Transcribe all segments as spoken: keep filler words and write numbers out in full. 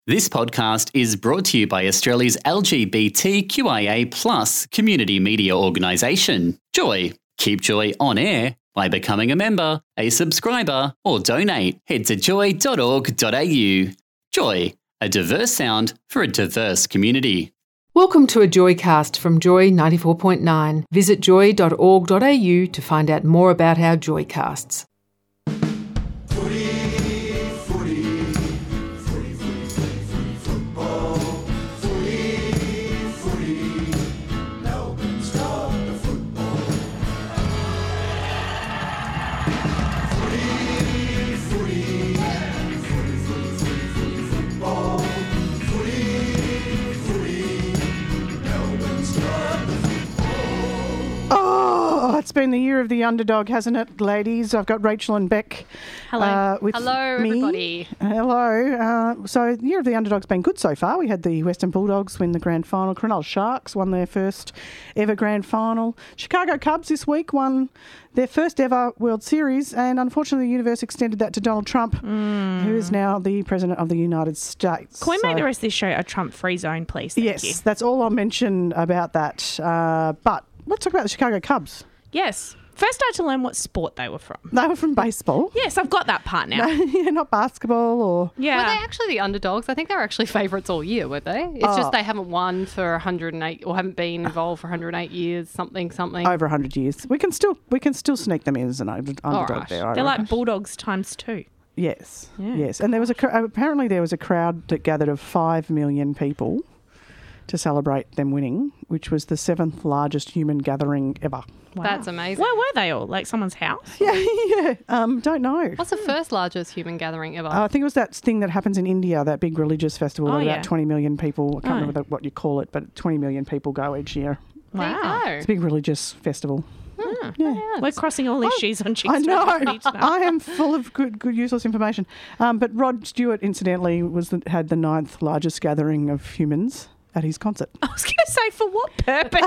This podcast is brought to you by Australia's L G B T Q I A plus community media organisation, Joy. Keep Joy on air by becoming a member, a subscriber, or donate. Head to joy dot org dot a u. Joy, a diverse sound for a diverse community. Welcome to a Joycast from Joy ninety-four point nine. Visit joy dot org dot a u to find out more about our Joycasts. It's been the year of the underdog, hasn't it, ladies? I've got Rachel and Beck. Hello. Uh, with Hello, me. everybody. Hello. Uh, so the year of the underdog's been good so far. We had the Western Bulldogs win the grand final. Cronulla Sharks won their first ever grand final. Chicago Cubs this week won their first ever World Series, and unfortunately the universe extended that to Donald Trump, mm. who is now the President of the United States. Can we so, make the rest of this show a Trump-free zone, please? Thank yes, you. That's all I'll mention about that. Uh, but let's talk about the Chicago Cubs. Yes. First I had to learn what sport they were from. They were from baseball. Yes, I've got that part now. No, yeah, not basketball or... Yeah. Were they actually the underdogs? I think they were actually favourites all year, weren't they? It's Oh. just they haven't won for one hundred eight or haven't been involved for one hundred eight years, something, something. Over one hundred years. We can still we can still sneak them in as an under- underdog right. there. I They're reckon. like Bulldogs times two. Yes, Yeah. yes. And there was a cr- apparently there was a crowd that gathered of five million people to celebrate them winning, which was the seventh largest human gathering ever. Wow. That's amazing. Where were they all? Like someone's house? Yeah, yeah. Um, don't know. What's the first largest human gathering ever? Uh, I think it was that thing that happens in India, that big religious festival. Oh, where yeah. About twenty million people. I can't Oh. remember the, what you call it, but twenty million people go each year. Wow. There you It's a go. big religious festival. Hmm. Yeah. We're crossing all issues on Chicks I know. tonight. I am full of good, good, useless information. Um, but Rod Stewart, incidentally, was the, had the ninth largest gathering of humans at his concert. I was going to say, for what purpose?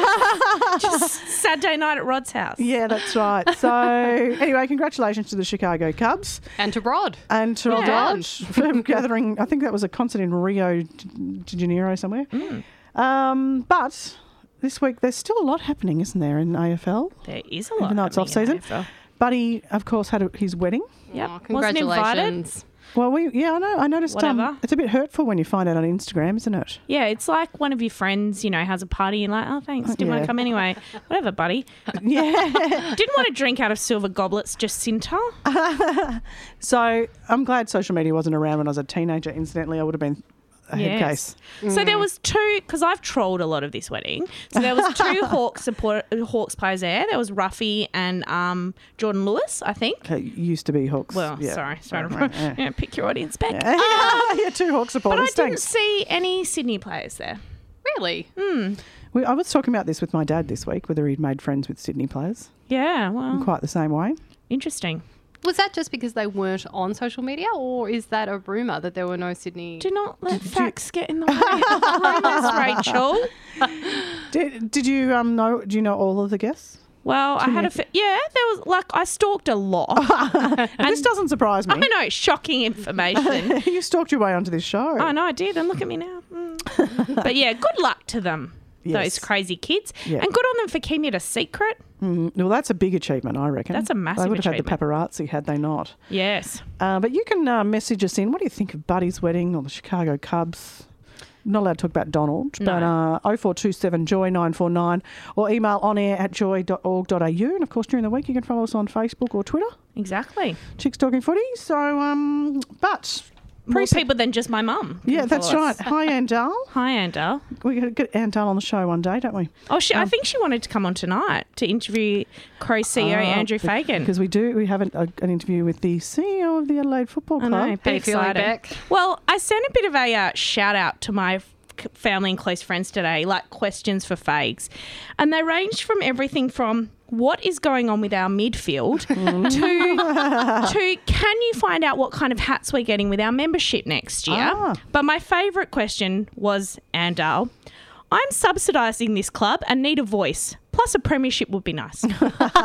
Just Saturday night at Rod's house. Yeah, that's right. So anyway, congratulations to the Chicago Cubs And to Rod. and to Well Rod done. for gathering. I think that was a concert in Rio de Janeiro somewhere. Mm. Um, but this week there's still a lot happening, isn't there, in A F L? There is a lot Even though it's happening in off-season. A F L. Buddy, of course, had a, his wedding. Yep. Oh, Wasn't invited. congratulations. Well, we yeah, I know. I noticed. Um, Whatever. it's a bit hurtful when you find out on Instagram, isn't it? Yeah, it's like one of your friends, you know, has a party and like, oh, thanks, didn't want Yeah. to come anyway. Whatever, buddy. Yeah. Didn't want to drink out of silver goblets, Jacinta. So I'm glad social media wasn't around when I was a teenager. Incidentally, I would have been a head Yes. case. So there was two, because I've trolled a lot of this wedding. So there was two Hawks support, Hawks players there. There was Ruffy and um, Jordan Lewis, I think. It used to be Hawks. Well, yeah. sorry, sorry, Right, to yeah. yeah, pick your audience back. Yeah. Um, yeah, two Hawks but I supporters. didn't Thanks. see any Sydney players there. Really? We, I was talking about this with my dad this week, whether he'd made friends with Sydney players Yeah, well, in quite the same way. interesting. Was that just because they weren't on social media, or is that a rumour that there were no Sydney? Do not let facts get in the way of rumours, Rachel. Did, did you um know? Do you know all of the guests? Well, I had a fi- yeah. There was like I stalked a lot. This doesn't surprise me. I know, shocking information. You stalked your way onto this show. I know I did, and look at me now. Mm. But yeah, good luck to them, Yes. those crazy kids, Yeah. and good on them for keeping it a secret. Mm, well, that's a big achievement, I reckon. That's a massive They would have had the achievement. paparazzi had they not. Yes. Uh, but you can uh, message us in. What do you think of Buddy's wedding or the Chicago Cubs? Not allowed to talk about Donald, No. but uh, oh four two seven joy nine four nine or email on air at joy dot org dot a u. And of course, during the week, you can follow us on Facebook or Twitter, Exactly. Chicks Talking Footy. So, um, but More Prece- people than just my mum. can yeah, that's follow right. us. Hi, Andal. Hi, Andal. We got to get Andal on the show one day, don't we? Oh, she, Um, I think she wanted to come on tonight to interview Crows C E O Oh, Andrew be- Fagan. Because we do, we have an, a, an interview with the C E O of the Adelaide Football I Club. know, How be you feeling, excited. Beck? Well, I sent a bit of a uh, shout out to my f- family and close friends today, like questions for Fags. And they ranged from everything from what is going on with our midfield to, to can you find out what kind of hats we're getting with our membership next year? Ah. But my favourite question was, Andal, I'm subsidising this club and need a voice. Plus a premiership would be nice. so,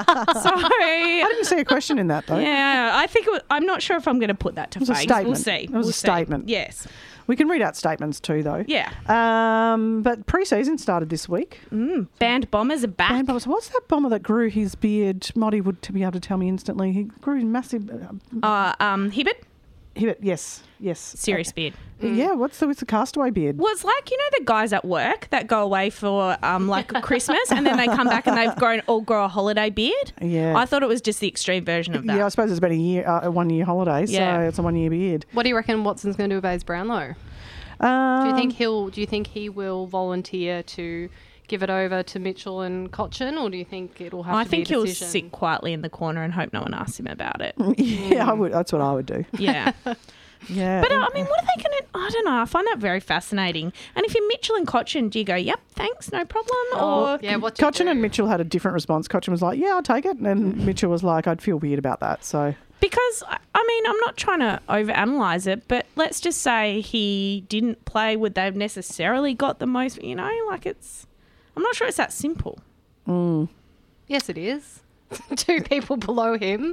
I didn't see a question in that, though. yeah, I think it was, I'm not sure if I'm going to put that to It was a Fags. statement. We'll see. It was We'll a see. statement. Yes. We can read out statements too, though. Yeah. Um, but pre-season started this week. Mm. Band Bombers are back. Band Bombers. What's that bomber that grew his beard? Motty would to be able to tell me instantly. He grew massive. Uh, Uh, um, Hibbert, he, yes, yes. serious beard. Yeah. What's the what's the castaway beard? Was like, you know, the guys at work that go away for um like Christmas and then they come back and they've grown all grow a holiday beard. Yeah. I thought it was just the extreme version of that. Yeah, I suppose it's about a year, uh, a one year holiday, Yeah. so it's a one year beard. What do you reckon Watson's going to do with Ace Brownlow? Um, Do you think he'll? Do you think he will volunteer to give it over to Mitchell and Cochin, or do you think it'll have I to think be a he'll decision? sit quietly in the corner and hope no one asks him about it. Yeah, I would. That's what I would do. Yeah. Yeah. But uh, I mean, what are they going to? I don't know. I find that very fascinating. And if you're Mitchell and Cochin, do you go, "Yep, thanks, no problem," or Yeah, what do you Cochin do? and Mitchell had a different response. Cochin was like, "Yeah, I'll take it," and Mitchell was like, "I'd feel weird about that." So because I I mean, I'm not trying to overanalyze it, but let's just say he didn't play. Would they have necessarily got the most? You know, like it's. I'm not sure it's that simple. Yes, it is. Two people below him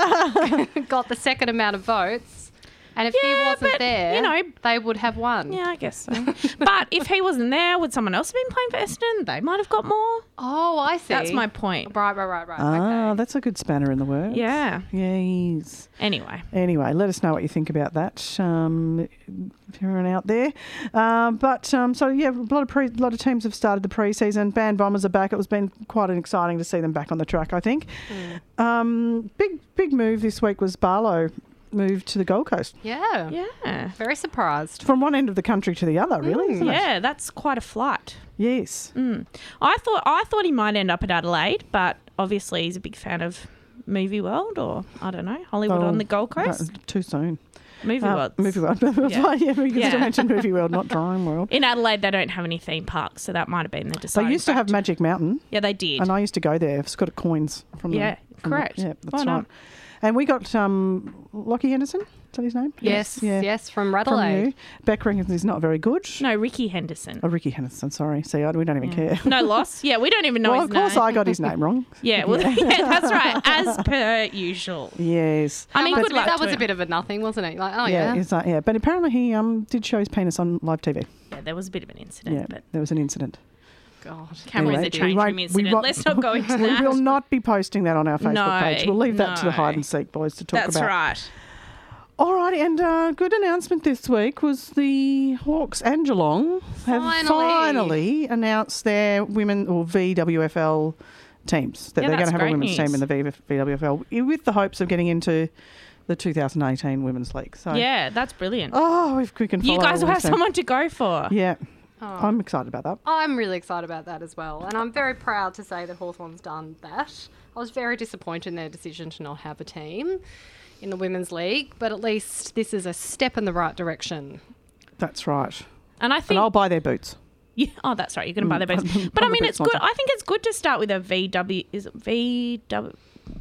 got the second amount of votes. And if Yeah, he wasn't but, there, you know- they would have won. Yeah, I guess so. But if he wasn't there, would someone else have been playing for Essendon? They might have got more. Oh, I see. That's my point. Right, right, right, right. ah, okay. that's a good spanner in the works. Yeah. Yes. Anyway. Anyway, let us know what you think about that, um, if you're out there. Um, but um, so yeah, a lot of pre- lot of teams have started the pre-season. Band Bombers are back. It was been quite an exciting to see them back on the track, I think. Um, big big move this week was Barlow moved to the Gold Coast Yeah. Yeah. Very surprised. from one end of the country to the other. Really, isn't it? Yeah, that's quite a flight. Yes. I thought I thought he might end up at Adelaide, but obviously he's a big fan of Movie World or I don't know Hollywood Oh, on the Gold no, Coast. too soon. Movie Uh, World. Movie World. yeah, Yeah. yeah, we Yeah. still mentioned Movie World, not Drawing World. In Adelaide, they don't have any theme parks, so that might have been the They deciding used to have factor. Magic Mountain, Yeah, they did. and I used to go there. I've got coins from Yeah, the, from the- correct. yeah, that's Why not? right. And we got um, Lockie Henderson. Is that his name? Yes, Yeah. yes, from From Radelaide. you. Beck reckons he's not very good. No, Ricky Henderson. Oh, Ricky Henderson, sorry. See, I, we don't even care. No loss. Yeah, we don't even know well, his of course name. I got his name wrong. Yeah, well, yeah, that's right. As per usual. Yes. I mean, That good was- luck That to was a him. bit of a nothing, wasn't it? Like, oh yeah, yeah. is that, yeah. But apparently he um did show his penis on live T V. Yeah, there was a bit of an incident, Yeah, but there was an incident. God. cameras Anyway, are changed we won't- from we incident. won't- Let's not go into We that. will not be posting that on our Facebook No, page. We'll leave that to the no. hide and seek boys to talk That's about. right. All right, and uh, good announcement this week was the Hawks and Geelong have Finally. finally announced their women or V W F L teams that Yeah, they're going that's to have a great women's news. team in the v- V W F L with the hopes of getting into the two thousand eighteen Women's League. So Yeah, that's brilliant. oh, if we can follow you guys will all have this, someone to go for. Yeah, Oh. I'm excited about that. I'm really excited about that as well. And I'm very proud to say that Hawthorn's done that. I was very disappointed in their decision to not have a team in the Women's League, but at least this is a step in the right direction. That's right. And I think And I'll buy their boots. Yeah, oh, that's right. You're going to buy their boots. I'm But I a mean, boot it's good. sponsor. I think it's good to start with a V W is it V W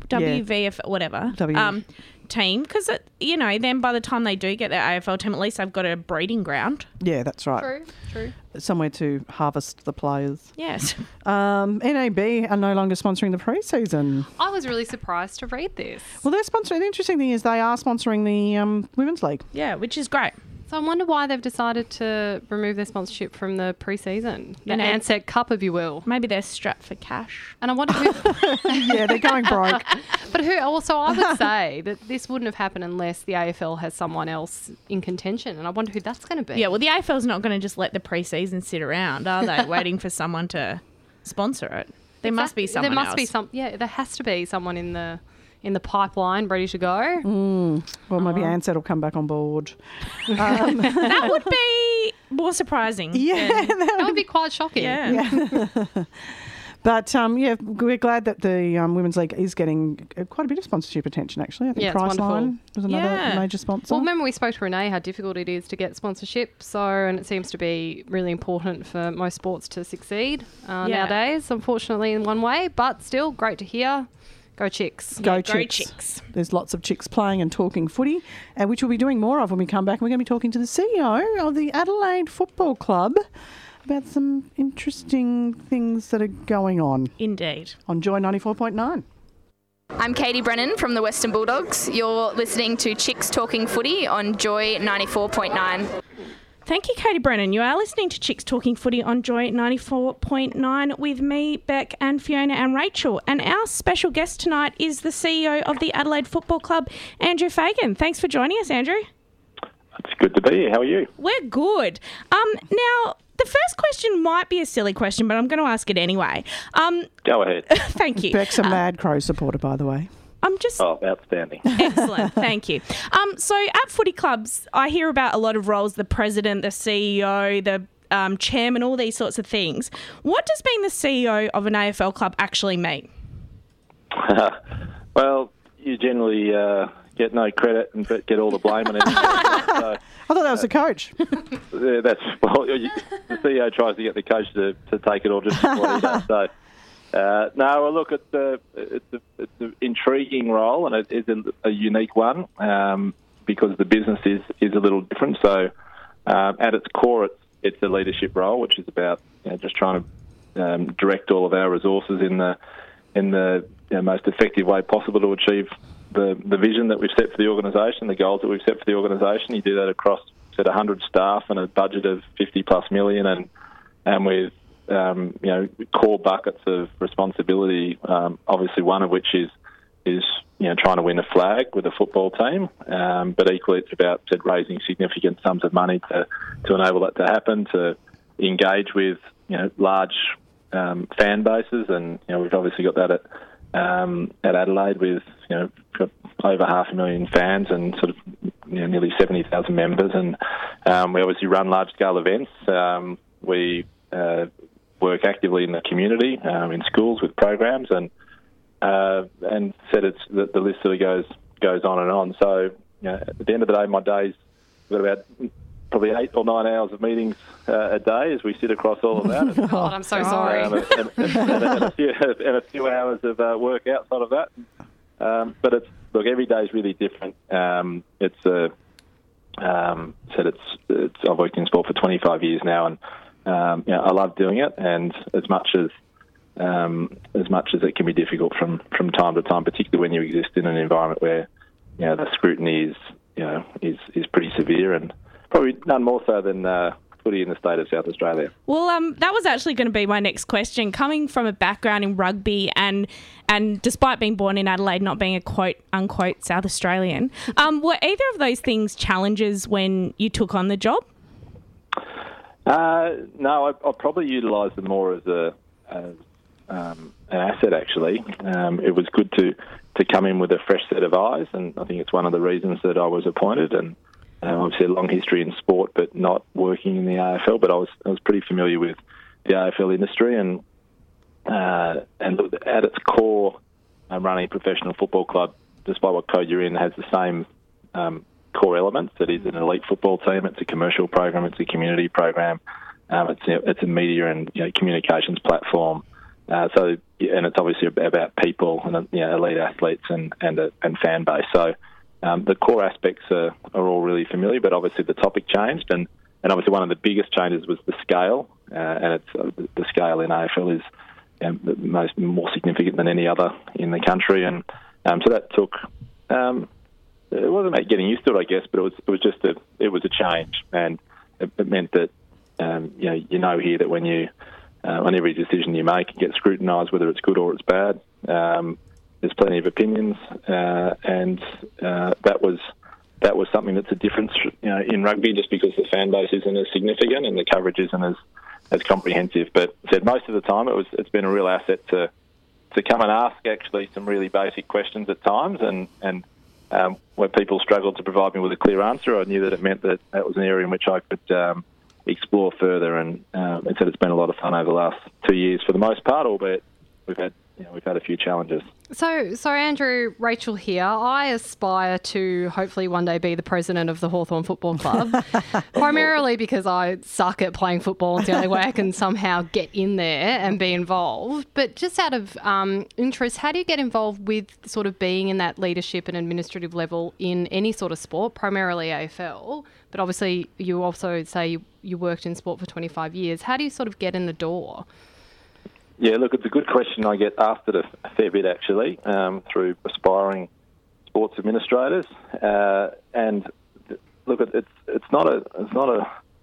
W V F whatever W. um team because you know then by the time they do get their A F L team, at least they've got a breeding ground. Yeah, that's right. True, true. Somewhere to harvest the players. Yes. Um, N A B are no longer sponsoring the pre-season. I was really surprised to read this. Well, they're sponsoring. The interesting thing is they are sponsoring the um, Women's League. Yeah, which is great. So I wonder why they've decided to remove their sponsorship from the pre-season. The And- Ansett Cup, if you will. Maybe they're strapped for cash. And I wonder who... Yeah, they're going broke. But who also, I would say that this wouldn't have happened unless the A F L has someone else in contention. And I wonder who that's going to be. Yeah, well, the A F L's not going to just let the pre-season sit around, are they? Waiting for someone to sponsor it. There must be Exactly. someone There must else. be some. Yeah, there has to be someone in the in the pipeline ready to go. Well, maybe Ansett will come back on board. That would be more surprising. Yeah, than- That would be quite shocking. yeah. but um, yeah, we're glad that the um, Women's League is getting uh, quite a bit of sponsorship attention. Actually, I think Yeah, it's wonderful. Priceline was another Yeah. major sponsor. Well, remember we spoke to Renee how difficult it is to get sponsorship. So, and it seems to be really important for most sports to succeed uh, Yeah. nowadays. Unfortunately, in one way, but still great to hear. Go Chicks. Go Go Chicks. Chicks. There's lots of chicks playing and talking footy, and which we'll be doing more of when we come back. We're going to be talking to the C E O of the Adelaide Football Club about some interesting things that are going on Indeed. on Joy ninety-four point nine. I'm Katie Brennan from the Western Bulldogs. You're listening to Chicks Talking Footy on Joy ninety-four point nine. Thank you, Katie Brennan. You are listening to Chicks Talking Footy on Joy ninety-four point nine with me, Beck, and Fiona and Rachel. And our special guest tonight is the C E O of the Adelaide Football Club, Andrew Fagan. Thanks for joining us, Andrew. It's good to be here. How are you? We're good. Um, now, the first question might be a silly question, but I'm going to ask it anyway. Um, Go ahead. Thank you. Beck's a Uh, Mad Crow supporter, by the way. I'm just... Oh, outstanding. Excellent, thank you. Um, so at footy clubs, I hear about a lot of roles, the president, the C E O, the um, chairman, all these sorts of things. What does being the C E O of an A F L club actually mean? Well, you generally uh, get no credit and get all the blame on everything. So, I thought that was the coach. yeah, that's well, you, the C E O tries to get the coach to, to take it all just what he does. So, uh, no, well, look, it's a, it's, a, it's an intriguing role and it is a, a unique one um, because the business is, is a little different. So, um, at its core, it's it's a leadership role, which is about you know, just trying to um, direct all of our resources in the in the you know, most effective way possible to achieve the, the vision that we've set for the organisation, the goals that we've set for the organisation. You do that across set one hundred staff and a budget of fifty plus million, and and with um, you know core buckets of responsibility. Um, obviously, one of which is is you know trying to win a flag with a football team, um, but equally it's about said, raising significant sums of money to to enable that to happen. To engage with you know large um, fan bases, and you know we've obviously got that at um, at Adelaide with you know got over half a million fans and sort of you know, nearly seventy thousand members, and um, we obviously run large scale events. Um, we uh, work actively in the community, um, in schools with programs, and uh, and said it's the, the list sort of goes goes on and on. So you know, at the end of the day, my days we've got about probably eight or nine hours of meetings uh, a day as we sit across all of that. God, I'm so sorry. Um, and, and, and, and, a few, and a few hours of uh, work outside of that. Um, but it's look, every day is really different. Um, it's a um, said it's, it's I've worked in sport for twenty-five years now, and um, you know, I love doing it. And as much as um, as much as it can be difficult from, from time to time, particularly when you exist in an environment where you know the scrutiny is you know is is pretty severe, and probably none more so than uh, footy in the state of South Australia. Well, um, that was actually going to be my next question. Coming from a background in rugby and and despite being born in Adelaide, not being a quote unquote South Australian, um, were either of those things challenges when you took on the job? Uh, no, I, I probably utilised them more as a as, um, an asset. Actually, um, it was good to to come in with a fresh set of eyes, and I think it's one of the reasons that I was appointed. And Um, obviously, a long history in sport, but not working in the A F L. But I was I was pretty familiar with the A F L industry, and uh, and look, at its core, um, running a professional football club, despite what code you're in, has the same um, core elements. It is an elite football team. It's a commercial program. It's a community program. Um, it's a, it's a media and you know, communications platform. Uh, so and it's obviously about people and you know, elite athletes and and, a, and fan base. So. Um, the core aspects are, are all really familiar, but obviously the topic changed, and, and obviously one of the biggest changes was the scale, uh, and it's uh, the scale in A F L is um, the most more significant than any other in the country, and um, so that took. Um, it wasn't about getting used to it, I guess, but it was it was just a it was a change, and it, it meant that um, you know you know here that when you uh, on every decision you make, it gets scrutinised whether it's good or it's bad. Um, There's plenty of opinions, uh, and uh, that was that was something that's a difference you know, in rugby, just because the fan base isn't as significant and the coverage isn't as, as comprehensive. But said most of the time, it was it's been a real asset to to come and ask actually some really basic questions at times, and and um, where people struggled to provide me with a clear answer, I knew that it meant that that was an area in which I could um, explore further. And um, it said it's been a lot of fun over the last two years for the most part, albeit we've had. You know, we've had a few challenges. So, so Andrew, Rachel here. I aspire to hopefully one day be the president of the Hawthorn Football Club, primarily because I suck at playing football. It's the only way I can somehow get in there and be involved. But just out of um, interest, how do you get involved with sort of being in that leadership and administrative level in any sort of sport, primarily A F L? But obviously you also say you, you worked in sport for twenty-five years. How do you sort of get in the door? Yeah, look, it's a good question. I get asked it a, a fair bit, actually, um, through aspiring sports administrators. Uh, and look, it's it's not a it's not a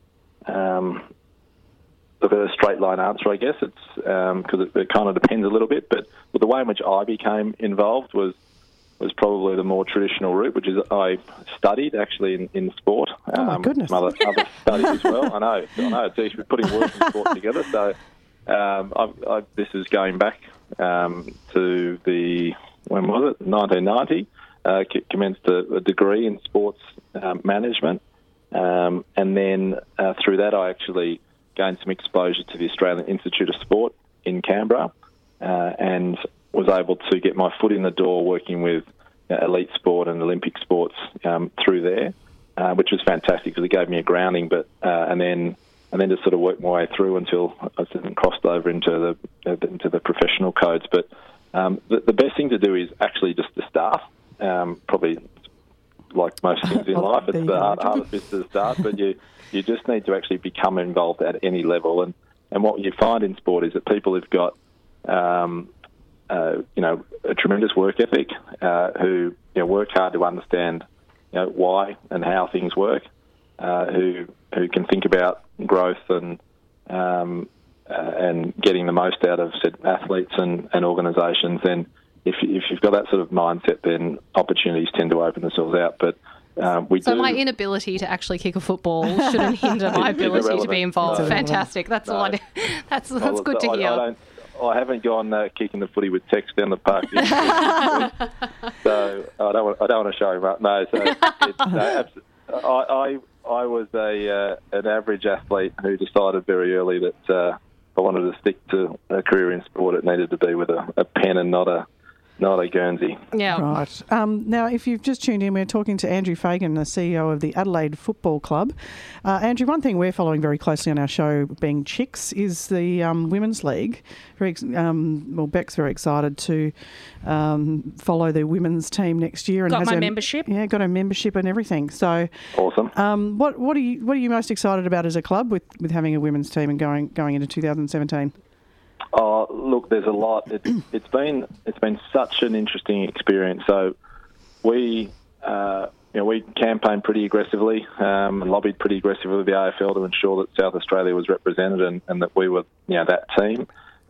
um, look at a straight line answer, I guess. It's because um, it, it kind of depends a little bit. But, but the way in which I became involved was was probably the more traditional route, which is I studied actually in, in sport. Oh my um, goodness! Other, other studies as well. I know. I know. It's we're putting work and sport together. So um, I've, I've, this is going back um, to the when was it? nineteen ninety. Uh, commenced a, a degree in sports um, management, um, and then uh, through that I actually gained some exposure to the Australian Institute of Sport in Canberra, uh, and was able to get my foot in the door working with uh, elite sport and Olympic sports um, through there, uh, which was fantastic because it gave me a grounding. But uh, and then and then just sort of worked my way through until I crossed over into the uh, into the professional codes. But um, the, the best thing to do is actually just to start. Um, probably like most things in life, it's the hard, hardest bit to start. But you you just need to actually become involved at any level. And and what you find in sport is that people who've got um, Uh, you know, a tremendous work ethic, uh, who you know, work hard to understand, you know, why and how things work, uh, who who can think about growth and um, uh, and getting the most out of said athletes and, and organisations. Then, if if you've got that sort of mindset, then opportunities tend to open themselves out. But um, we so do, my inability to actually kick a football shouldn't hinder my ability to be involved. No. Fantastic. That's No. all I do. That's that's well, good to I, hear. I don't, I haven't gone uh, kicking the footy with Tex down the park, so I don't. Want, I don't want to show him up. No, so it's, no, I, I I was a uh, an average athlete who decided very early that uh, if I wanted to stick to a career in sport, it needed to be with a, a pen and not a not a Guernsey. Yeah. Right. Um, now, if you've just tuned in, we're talking to Andrew Fagan, the C E O of the Adelaide Football Club. Uh, Andrew, one thing we're following very closely on our show, being Chicks, is the um, Women's League. Very, um, well, Beck's very excited to um, follow the women's team next year. And Got has my her, membership. Yeah, got a membership and everything. So, awesome. Um, what what are you what are you most excited about as a club with, with having a women's team and going going into two thousand seventeen? Oh, look, there's a lot. It, it's been it's been such an interesting experience. So we, uh, you know, we campaigned pretty aggressively, um, and lobbied pretty aggressively with the A F L to ensure that South Australia was represented and, and that we were, you know, that team.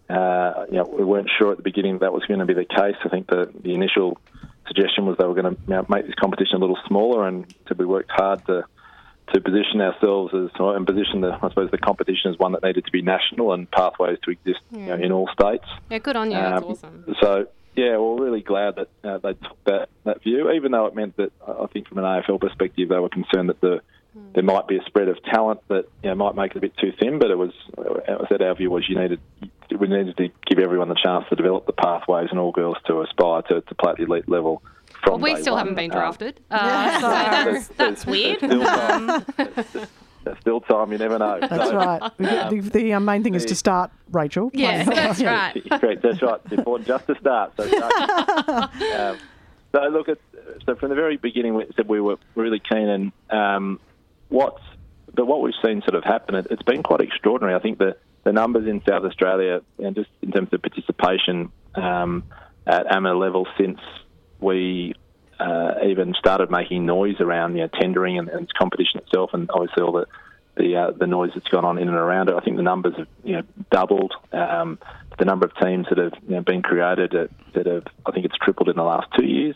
Uh, you know, we weren't sure at the beginning that was going to be the case. I think the the initial suggestion was they were going to, you know, make this competition a little smaller, and so we worked hard to. to position ourselves as, and position the, I suppose, the competition as one that needed to be national and pathways to exist yeah. you know, in all states. Yeah, good on you. Um, That's awesome. So, yeah, we're really glad that uh, they took that, that view, even though it meant that, I think from an A F L perspective, they were concerned that the mm. there might be a spread of talent that you know, might make it a bit too thin, but it was, I said our view was you needed, we needed to give everyone the chance to develop the pathways and all girls to aspire to, to play at the elite level. Well, we still one. haven't been um, drafted. Yeah, Uh, so- there's- That's there's- weird. There's still time. There's- there's still time. You never know. That's So, right. The, the, the uh, main thing is to start, Rachel. Yeah, Playing- that's right. Correct. That's right. It's important just to start. So, start. um, so look, at, so from the very beginning, we said we were really keen, and um, what's but what we've seen sort of happen, it, it's been quite extraordinary. I think the the numbers in South Australia, and just in terms of participation um, at amateur level since we. Uh, even started making noise around you know, tendering and, and its competition itself, and obviously all the the, uh, the noise that's gone on in and around it. I think the numbers have you know, doubled. Um, the number of teams that have you know, been created uh, that have, I think it's tripled in the last two years.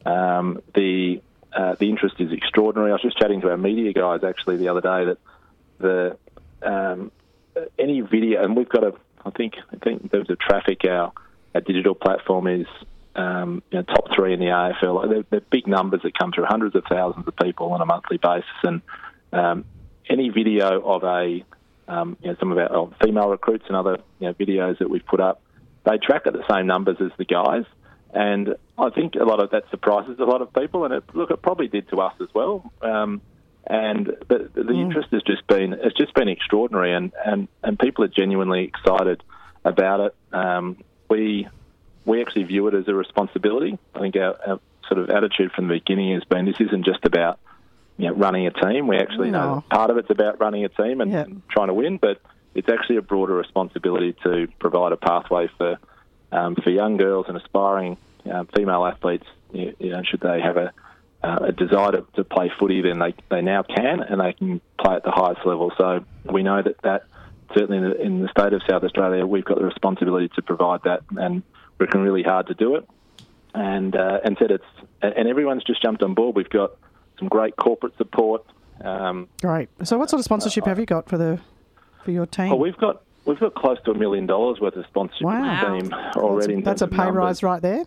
Um, the uh, the interest is extraordinary. I was just chatting to our media guys actually the other day that the um, any video, and we've got a, I think I think in terms of traffic, our our digital platform is. Um, you know, top three in the A F L. They're, they're big numbers that come through, hundreds of thousands of people on a monthly basis. And um, any video of a, um, you know, some of our oh, female recruits and other you know, videos that we've put up, they track at the same numbers as the guys. And I think a lot of that surprises a lot of people. And it, look, it probably did to us as well. Um, and the, the mm. interest has just been it's just been extraordinary, and, and, and people are genuinely excited about it. Um, we. We actually view it as a responsibility. I think our, our sort of attitude from the beginning has been this isn't just about you know, running a team. We actually no. know that part of it's about running a team and yeah. trying to win, but it's actually a broader responsibility to provide a pathway for um, for young girls and aspiring um, female athletes. You, you know, should they have a uh, a desire to, to play footy, then they, they now can, and they can play at the highest level. So we know that that certainly in the, in the state of South Australia, we've got the responsibility to provide that, and we're working really hard to do it. And uh, and said it's and everyone's just jumped on board. We've got some great corporate support. Um, Great. So what sort of sponsorship uh, have you got for the for your team? Well, we've got we've got close to a million dollars worth of sponsorship wow. in the team already. Well, that's that's a pay rise right there.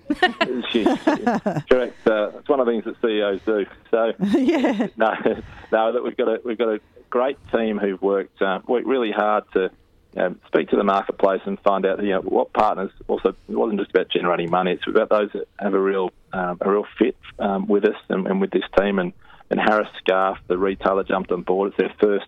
Correct. Uh, it's one of the things that C E Os do. So yeah. No, no. That we've got a we've got a great team who've worked uh, worked really hard to. You know, speak to the marketplace and find out, you know, what partners. Also, it wasn't just about generating money; it's about those that have a real, um, a real fit um, with us and, and with this team. And, and Harris Scarf, the retailer, jumped on board. It's their first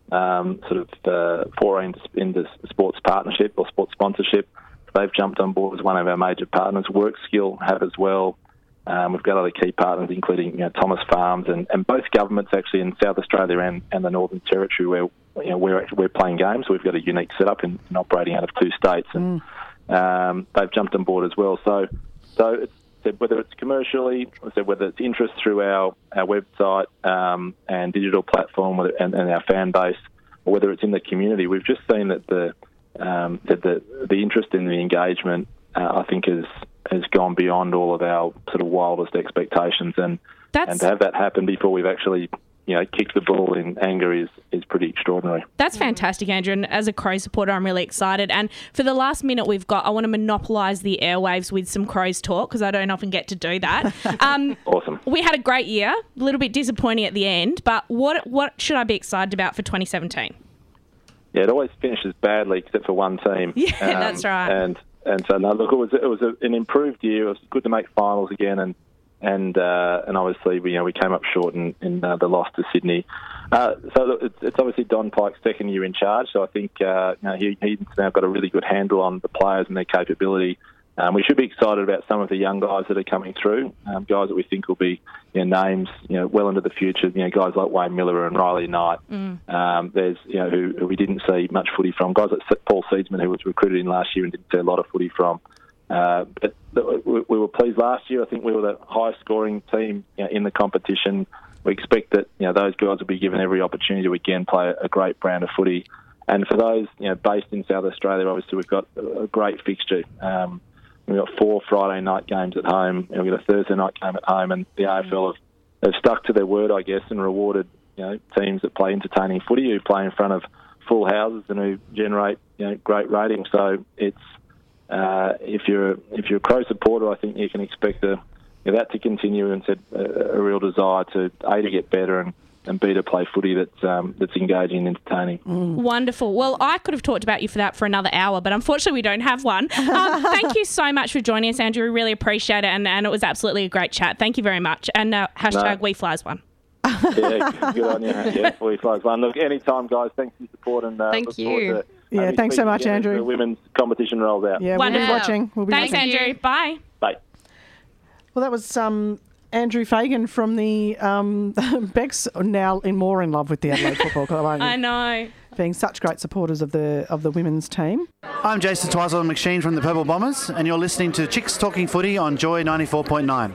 um, sort of uh, foray into, into sports partnership or sports sponsorship. They've jumped on board as one of our major partners. WorkSkill have as well. Um, we've got other key partners, including you know, Thomas Farms and, and both governments actually in South Australia and, and the Northern Territory, where you know, we're we're playing games. We've got a unique setup in, in operating out of two states, and mm. um, they've jumped on board as well. So, so it's said whether it's commercially, said whether it's interest through our our website um, and digital platform, and, and our fan base, or whether it's in the community, we've just seen that the um, that the the interest in the engagement, uh, I think, is. has gone beyond all of our sort of wildest expectations, and That's... and to have that happen before we've actually, you know, kicked the ball in anger is, is pretty extraordinary. That's fantastic, Andrew, and as a Crows supporter, I'm really excited. And for the last minute we've got, I want to monopolise the airwaves with some Crows talk, because I don't often get to do that. Um, awesome. We had a great year, a little bit disappointing at the end, but what what should I be excited about for twenty seventeen? Yeah, it always finishes badly except for one team. Yeah, um, that's right. And And so, no, look, it was it was a, an improved year. It was good to make finals again, and and uh, and obviously, we, you know, we came up short in, in uh, the loss to Sydney. Uh, so look, it's, it's obviously Don Pike's second year in charge. So I think uh, you know, he, he's now got a really good handle on the players and their capability. Um, we should be excited about some of the young guys that are coming through, um, guys that we think will be you know, names you know well into the future. You know, guys like Wayne Miller and Riley Knight. Mm. Um, there's you know who, who we didn't see much footy from. Guys like Paul Seedsman, who was recruited in last year and didn't see a lot of footy from. Uh, but we, we were pleased last year. I think we were the highest scoring team you know, in the competition. We expect that you know those guys will be given every opportunity to again play a great brand of footy. And for those you know based in South Australia, obviously we've got a great fixture. Um, We've got four Friday night games at home, and we've got a Thursday night game at home, and the A F L have, have stuck to their word, I guess, and rewarded you know teams that play entertaining footy, who play in front of full houses and who generate you know great ratings. So it's uh, if you're if you're a Crow supporter, I think you can expect the, you know, that to continue, and said a, a real desire to a to get better and. and B, to play footy that's um, that's engaging and entertaining. Mm. Wonderful. Well, I could have talked about you for that for another hour, but unfortunately we don't have one. Um, thank you so much for joining us, Andrew. We really appreciate it, and, and it was absolutely a great chat. Thank you very much. And uh, hashtag no. We Flies One. Yeah, good on you. Yeah, We Flies One. Look, anytime, guys. Thanks for your support. And, uh, Thank you. To, yeah, thanks so much, Andrew. The women's competition rolls out. Yeah, we'll be watching. We'll be Thanks, watching. Andrew. Bye. Bye. Well, that was... Um, Andrew Fagan from the um, Beck's now in more in love with the Adelaide Football Club. Aren't you? I know. Being such great supporters of the of the women's team. I'm Jason Twizel McSheen from the Purple Bombers, and you're listening to Chicks Talking Footy on Joy ninety-four point nine.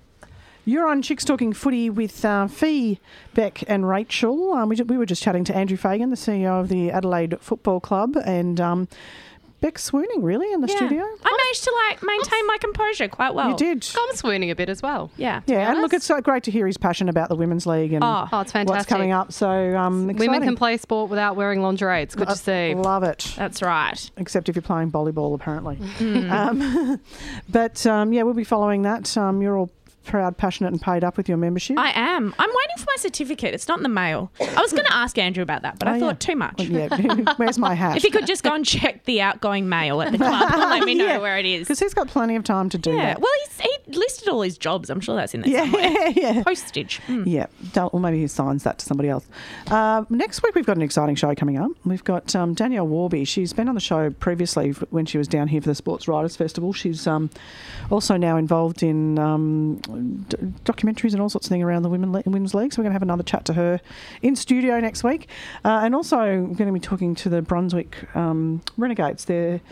You're on Chicks Talking Footy with uh, Fee, Beck and Rachel. Um, we, we were just chatting to Andrew Fagan, the C E O of the Adelaide Football Club, and... Um, Beck swooning, really, in the yeah. studio? I managed to, like, maintain my composure quite well. You did. I'm swooning a bit as well. Yeah. Yeah, and look, it's so great to hear his passion about the Women's League and oh, oh, it's fantastic. what's coming up. So, um, exciting. Women can play sport without wearing lingerie. It's good I to see. Love it. That's right. Except if you're playing volleyball, apparently. Mm. Um, but, um, yeah, we'll be following that. Um, you're all proud, passionate and paid up with your membership. I am. I'm waiting for my certificate. It's not in the mail. I was going to ask Andrew about that, but oh, I thought yeah. too much. Well, yeah. Where's my hat? If he could just go and check the outgoing mail at the club and let me know yeah. where it is. Because he's got plenty of time to do yeah. that. Well, he's, he listed all his jobs. I'm sure that's in there yeah, somewhere. yeah. Postage. Mm. Yeah. Or maybe he signs that to somebody else. Uh, next week we've got an exciting show coming up. We've got um, Danielle Warby. She's been on the show previously when she was down here for the Sports Writers Festival. She's um, also now involved in um, d- documentaries and all sorts of things around the women le- Women's League. So we're going to have another chat to her in studio next week. Uh, and also I'm going to be talking to the Brunswick um, Renegades. They're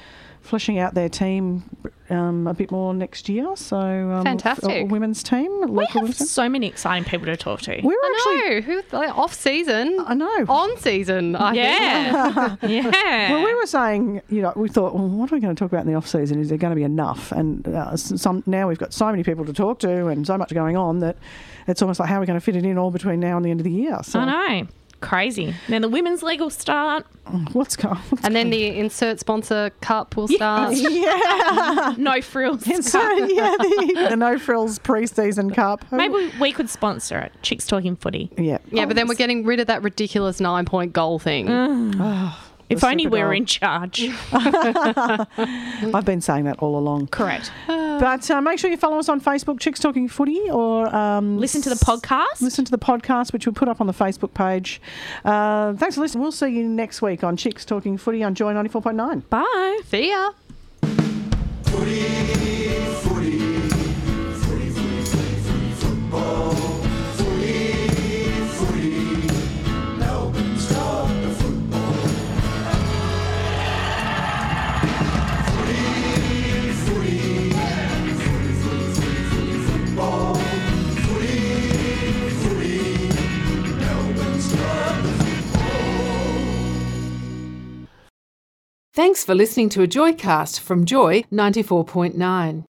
fleshing out their team um, a bit more next year. So um, Fantastic. a women's team, local We have women's team. so many exciting people to talk to. We're I actually. know. Who, like, off season. I know. On season, I think. yeah. yeah. Well, we were saying, you know, we thought, well, what are we going to talk about in the off season? Is there going to be enough? And uh, some now we've got so many people to talk to and so much going on that it's almost like how are we going to fit it in all between now and the end of the year? So I know. Crazy. Then the women's league will start. what's going? What's And then the insert sponsor cup will start. yeah, No frills. so, yeah, the, the no frills pre-season cup. Maybe we could sponsor it. Chicks Talking Footy. Yeah, Yeah, but then we're getting rid of that ridiculous nine point goal thing. If The only super we were goal. in charge. I've been saying that all along. Correct. But uh, make sure you follow us on Facebook, Chicks Talking Footy, or um, Listen to the podcast. Listen to the podcast, which we'll put up on the Facebook page. Uh, thanks for listening. We'll see you next week on Chicks Talking Footy on Joy ninety-four point nine. Bye. See ya. Thanks for listening to a Joycast from Joy ninety-four point nine.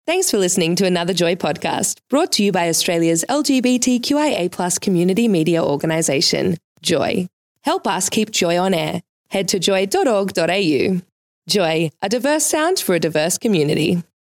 Thanks for listening to another Joy podcast, brought to you by Australia's L G B T Q I A plus community media organisation, Joy. Help us keep Joy on air. Head to joy dot org dot a u. Joy, a diverse sound for a diverse community.